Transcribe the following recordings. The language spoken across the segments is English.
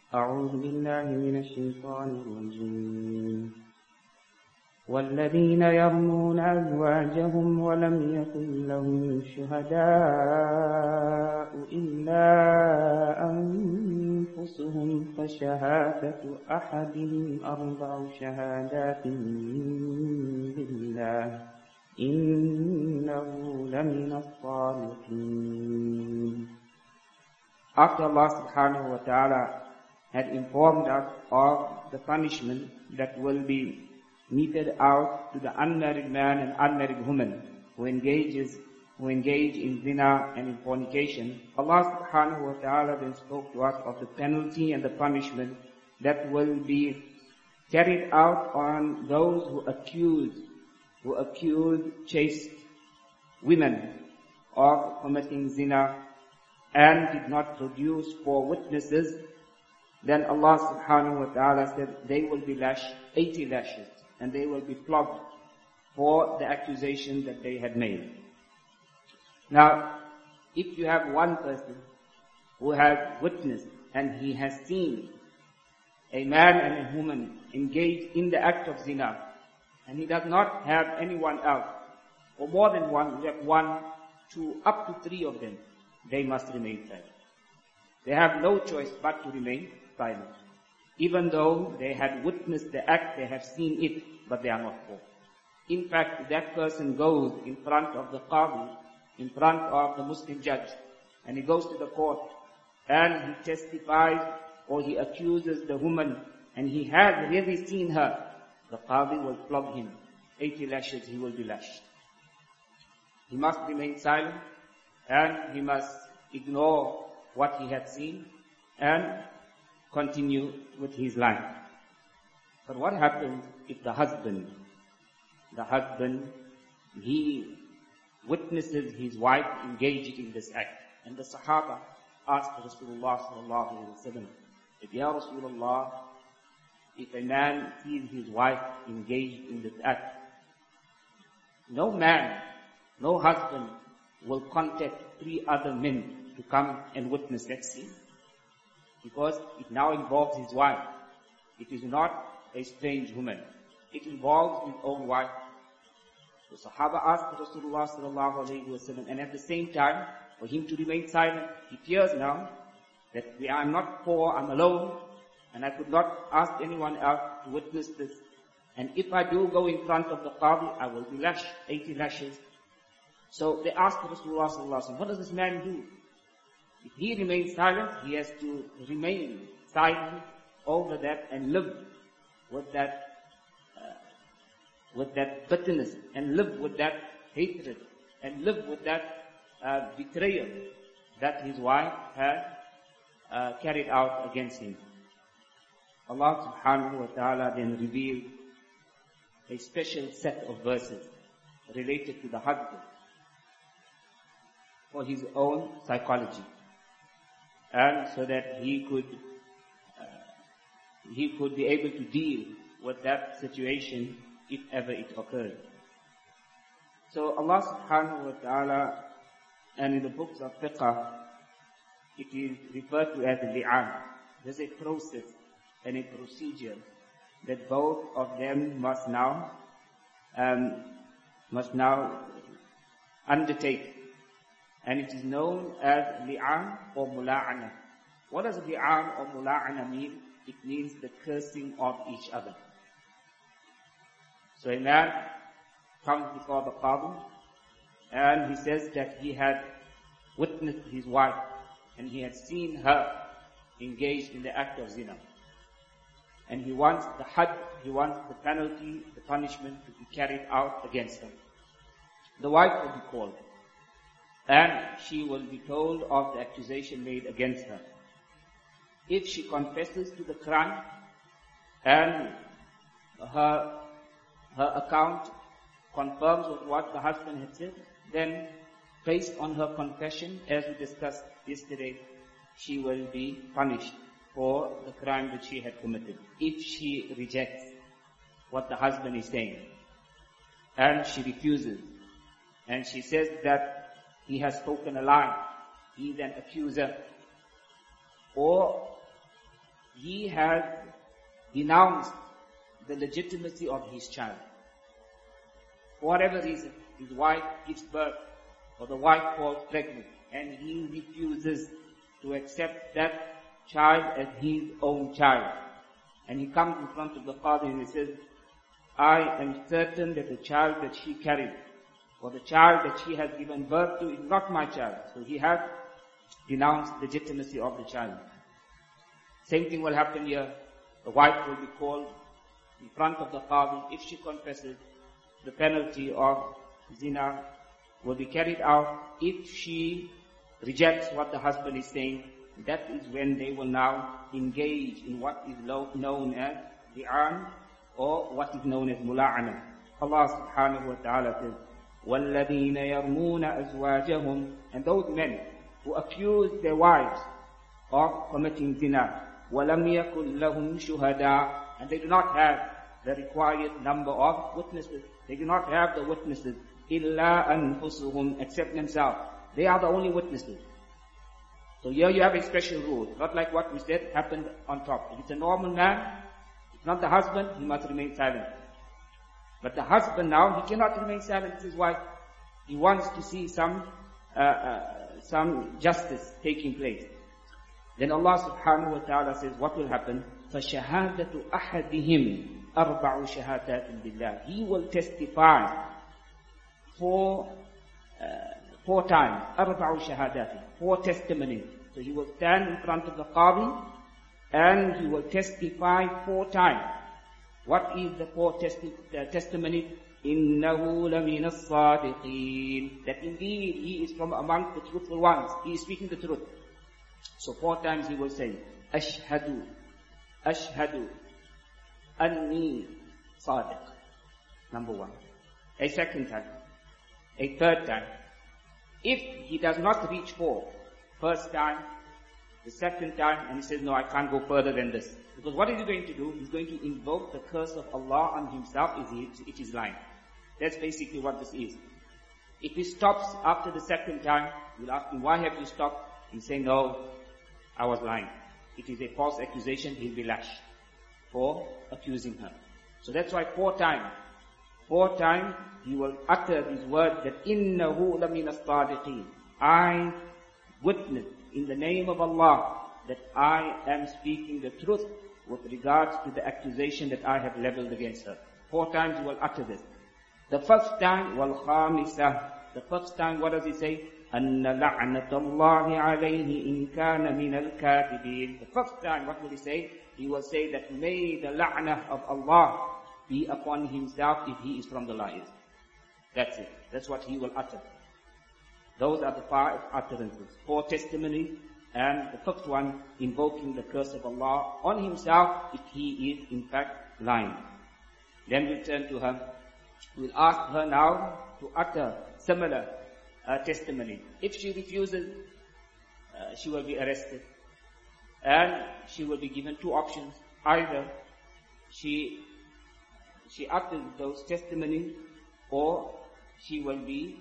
أعوذ بالله من الشيطان الرجيم والذين يرمون أزواجهم ولم يكن لهم شهداء إلا أنفسهم فشهادة أحدهم 4 شهادات بالله إنه لمن الصادقين. After Allah subhanahu wa ta'ala had informed us of the punishment that will be meted out to the unmarried man and unmarried woman who engage in zina and in fornication, Allah subhanahu wa ta'ala then spoke to us of the penalty and the punishment that will be carried out on those who accuse chaste women of committing zina and did not produce 4 witnesses. Then Allah subhanahu wa ta'ala said they will be lashed 80 lashes and they will be flogged for the accusation that they had made. Now, if you have one person who has witnessed and he has seen a man and a woman engaged in the act of zina, and he does not have anyone else, or more than one, we have 1, 2, up to 3 of them, they must remain silent. They have no choice but to remain silent. Even though they had witnessed the act, they have seen it, but they are not 4. In fact, that person goes in front of the qadi, in front of the Muslim judge, and he goes to the court, and he testifies, or he accuses the woman, and he has really seen her, the qadi will flog him. 80 lashes he will be lashed. He must remain silent, and he must ignore what he had seen, and continue with his life. But what happens if the husband, he witnesses his wife engaged in this act? And the Sahaba asked Rasulullah sallallahu alaihi wasallam, Ya Rasulullah, if a man sees his wife engaged in this act, no man, no husband will contact 3 other men to come and witness that scene. Because it now involves his wife. It is not a strange woman. It involves his own wife. The Sahaba asked Rasulullah sallallahu alayhi wa sallam, and at the same time, for him to remain silent. He fears now that I am not 4, I'm alone, and I could not ask anyone else to witness this. And if I do go in front of the qadi, I will be lashed, 80 lashes. So they asked Rasulullah sallallahu alayhi wa sallam, what does this man do? If he remains silent, he has to remain silent over that and live with that bitterness, and live with that hatred, and live with that betrayal that his wife had carried out against him. Allah subhanahu wa ta'ala then revealed a special set of verses related to the husband for his own psychology, and so that he could be able to deal with that situation if ever it occurred. So Allah subhanahu wa ta'ala, and in the books of fiqh, it is referred to as li'an. There's a process and a procedure that both of them must now undertake. And it is known as li'an or mula'ana. What does li'an or mula'ana mean? It means the cursing of each other. So a man comes before the qadi, and he says that he had witnessed his wife, and he had seen her engaged in the act of zina. And he wants the had, he wants the penalty, the punishment to be carried out against him. The wife will be called, and she will be told of the accusation made against her. If she confesses to the crime, and her account confirms with what the husband had said, then based on her confession, as we discussed yesterday, she will be punished for the crime that she had committed. If she rejects what the husband is saying, and she refuses, and she says that he has spoken a lie, he is an accuser, or he has denounced the legitimacy of his child. For whatever reason, his wife gives birth, or the wife falls pregnant, and he refuses to accept that child as his own child. And he comes in front of the Qadi and he says, I am certain that the child that she carried, or the child that she has given birth to, is not my child. So he has denounced the legitimacy of the child. Same thing will happen here. The wife will be called in front of the Qadi. If she confesses, the penalty of zina will be carried out. If she rejects what the husband is saying, that is when they will now engage in what is known as li'an, or what is known as mula'ana. Allah subhanahu wa ta'ala says, وَالَّذِينَ يَرْمُونَ أَزْوَاجَهُمْ, and those men who accuse their wives of committing zina, وَلَمْ يَكُنْ لَهُمْ شُهَدَاء, and they do not have the required number of witnesses. They do not have the witnesses, إِلَّا أَنفُسُهُمْ, except themselves. They are the only witnesses. So here you have a special rule, not like what we said happened on top. If it's a normal man, it's not the husband, he must remain silent. But the husband now, he cannot remain silent with his wife. He wants to see some justice taking place. Then Allah subhanahu wa ta'ala says, what will happen? فَشَهَادَةُ أَحَدِهِمْ أَرْبَعُ شَهَادَاتٍ بِاللَّهِ. He will testify four times. أَرْبَعُ شَهَادَاتٍ. 4 testimonies. So he will stand in front of the Qadi and he will testify 4 times. What is the 4 testimonies? إِنَّهُ لَمِنَ الصَّادِقِينَ. That indeed he is from among the truthful ones. He is speaking the truth. So 4 times he will say, أَشْهَدُ أَنِّي صَادِقٌ. Number 1. A second time. A third time. If he does not reach 4, first time, the second time, and he says, no, I can't go further than this. Because what is he going to do? He's going to invoke the curse of Allah on himself if it is lying. That's basically what this is. If he stops after the second time, we'll ask him, why have you stopped? He'll say, no, I was lying. It is a false accusation, he'll be lashed for accusing her. So that's why 4 times. 4 times he will utter these words that إِنَّهُ لَمِنَ الصَّادِقِينَ. I witness in the name of Allah that I am speaking the truth with regards to the accusation that I have leveled against her. 4 times he will utter this. The first time, وَالْخَامِسَةِ. The first time, what does he say? أَنَّ لَعْنَةَ اللَّهِ عَلَيْهِ إِن كَانَ مِنَ الْكَاذِبِينَ. The first time, what will he say? He will say that may the la'nah of Allah be upon himself if he is from the liars. That's it. That's what he will utter. Those are the 5 utterances. 4 testimonies, and the 5th one invoking the curse of Allah on himself if he is in fact lying. Then we'll turn to her. We'll ask her now to utter similar testimony. If she refuses, she will be arrested. And she will be given 2 options. Either she utters those testimonies, or she will be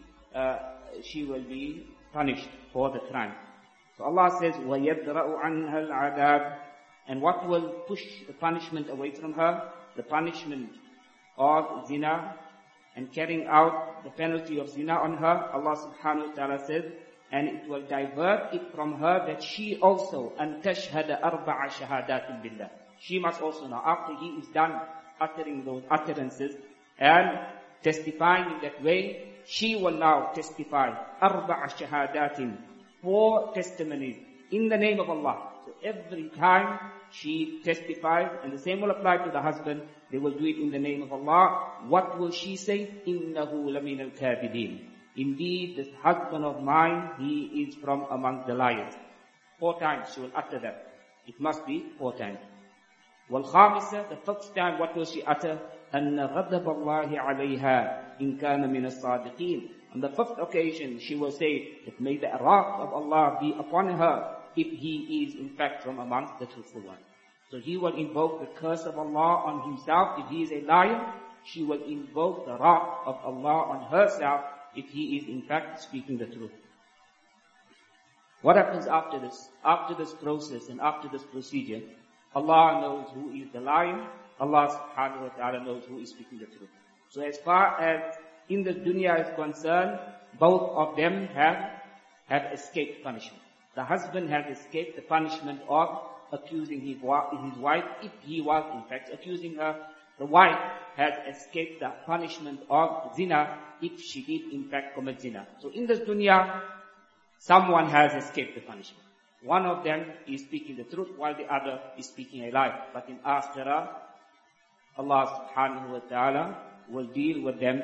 punished for the crime. So Allah says, وَيَدْرَأُ عَنْهَا الْعَذَابِ. And what will push the punishment away from her? The punishment of zina and carrying out the penalty of zina on her. Allah subhanahu wa ta'ala says, and it will divert it from her that she also أَن تَشْهَدَ أَرْبَعَ شَهَادَاتٍ بِاللَّهِ. She must also now, after he is done uttering those utterances and testifying in that way, she will now testify أَرْبَعَ شَهَادَاتٍ. 4 testimonies in the name of Allah. So every time she testifies, and the same will apply to the husband, they will do it in the name of Allah. What will she say? إِنَّهُ لَمِنَ الْكَاذِبِينَ. Indeed, this husband of mine, he is from among the liars. 4 times she will utter that. It must be 4 times. وَالْخَامِسَةِ. The 5th time, what will she utter? أَنَّ غَضَبَ اللَّهِ عَلَيْهَا إِن كَانَ مِنَ الصَّادِقِينَ. On the 5th occasion, she will say that may the wrath of Allah be upon her if he is in fact from amongst the truthful ones. So he will invoke the curse of Allah on himself if he is a liar. She will invoke the wrath of Allah on herself if he is in fact speaking the truth. What happens after this? After this process and after this procedure, Allah knows who is the liar. Allah subhanahu wa ta'ala knows who is speaking the truth. So as far as in the dunya is concerned, both of them have escaped punishment. The husband has escaped the punishment of accusing his wife, if he was in fact accusing her. The wife has escaped the punishment of zina, if she did in fact commit zina. So in this dunya, someone has escaped the punishment. One of them is speaking the truth, while the other is speaking a lie. But in Akhirah, Allah subhanahu wa ta'ala will deal with them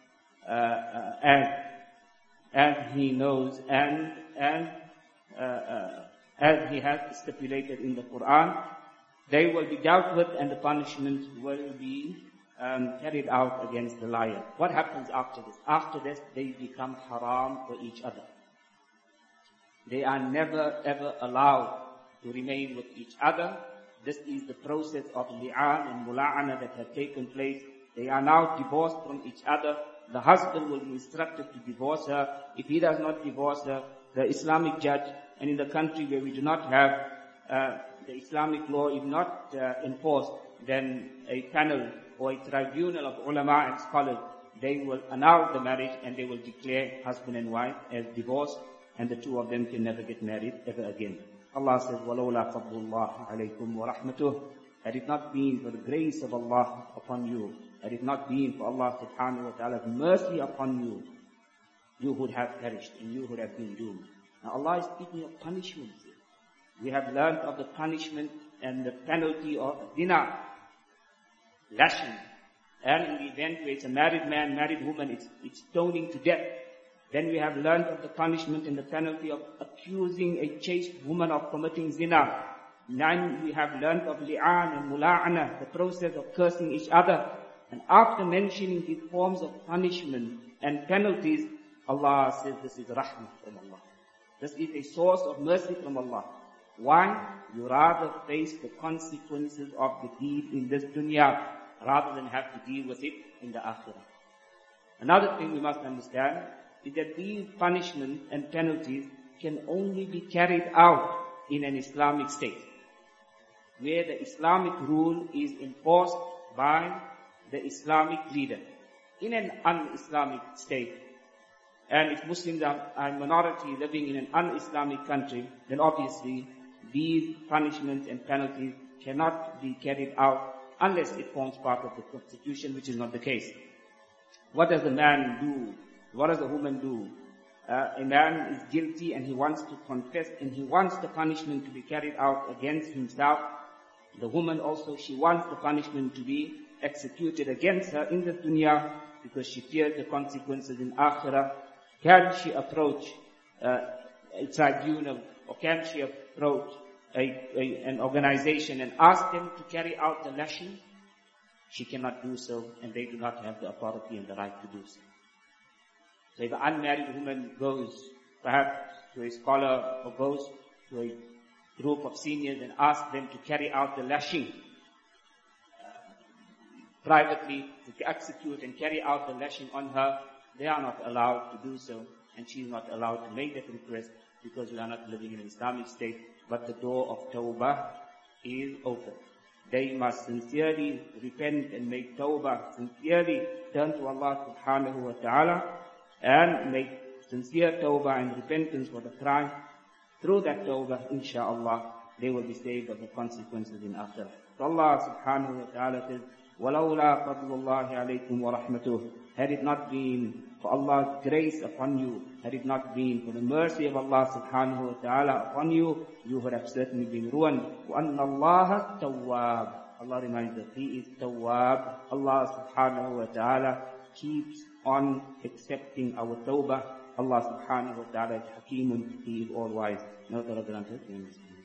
as He knows and as He has stipulated in the Quran. They will be dealt with, and the punishment will be carried out against the liar. What happens after this? After this, they become haram for each other. They are never ever allowed to remain with each other. This is the process of li'an and mula'ana that has taken place. They are now divorced from each other. The husband will be instructed to divorce her. If he does not divorce her, the Islamic judge, and in the country where we do not have the Islamic law is not enforced, then a panel or a tribunal of ulama and scholars, they will annul the marriage and they will declare husband and wife as divorced, and the two of them can never get married ever again. Allah says, وَلَوْلَا فَضْلُ اللَّهِ عَلَيْكُمْ وَرَحْمَتُهُ. Had it not been for the grace of Allah upon you, had it not been for Allah subhanahu wa ta'ala's mercy upon you, you would have perished and you would have been doomed. Now Allah is speaking of punishment here. We have learned of the punishment and the penalty of zina, lashing. And in the event where it's a married man, married woman, it's stoning to death. Then we have learned of the punishment and the penalty of accusing a chaste woman of committing zina. Then we have learned of li'an and mula'ana, the process of cursing each other. And after mentioning these forms of punishment and penalties, Allah says this is rahmah from Allah. This is a source of mercy from Allah. Why? You rather face the consequences of the deed in this dunya rather than have to deal with it in the akhirah. Another thing we must understand is that these punishments and penalties can only be carried out in an Islamic state, where the Islamic rule is enforced by the Islamic leader. In an un-Islamic state, and if Muslims are a minority living in an un-Islamic country, then obviously these punishments and penalties cannot be carried out unless it forms part of the constitution, which is not the case. What does the man do? What does the woman do? A man is guilty and he wants to confess and he wants the punishment to be carried out against himself. The woman also, she wants the punishment to be executed against her in the dunya because she fears the consequences in akhirah. Can she approach a tribunal, or can she approach an organization and ask them to carry out the lashing? She cannot do so, and they do not have the authority and the right to do so. So if an unmarried woman goes perhaps to a scholar or goes to a group of seniors and asks them to carry out the lashing privately, to execute and carry out the lashing on her, they are not allowed to do so, and she is not allowed to make that request because we are not living in an Islamic state, but the door of tawbah is open. They must sincerely repent and make tawbah, sincerely turn to Allah subhanahu wa ta'ala and make sincere tawbah and repentance for the crime. Through that tawbah, inshaAllah, they will be saved of the consequences in akhirah. So Allah subhanahu wa ta'ala says, وَلَوْلَا فَضْلُ اللَّهِ عَلَيْكُمْ وَرَحْمَتُهُ. Had it not been for Allah's grace upon you, had it not been for the mercy of Allah subhanahu wa ta'ala upon you, you would have certainly been ruined. وَأَنَّ اللَّهَ تَوَّابٌ. Allah reminds us, He is Tawwab. Allah subhanahu wa ta'ala keeps on accepting our tawbah. Allah subhanahu wa ta'ala is Hakeemun, He is all wise. No,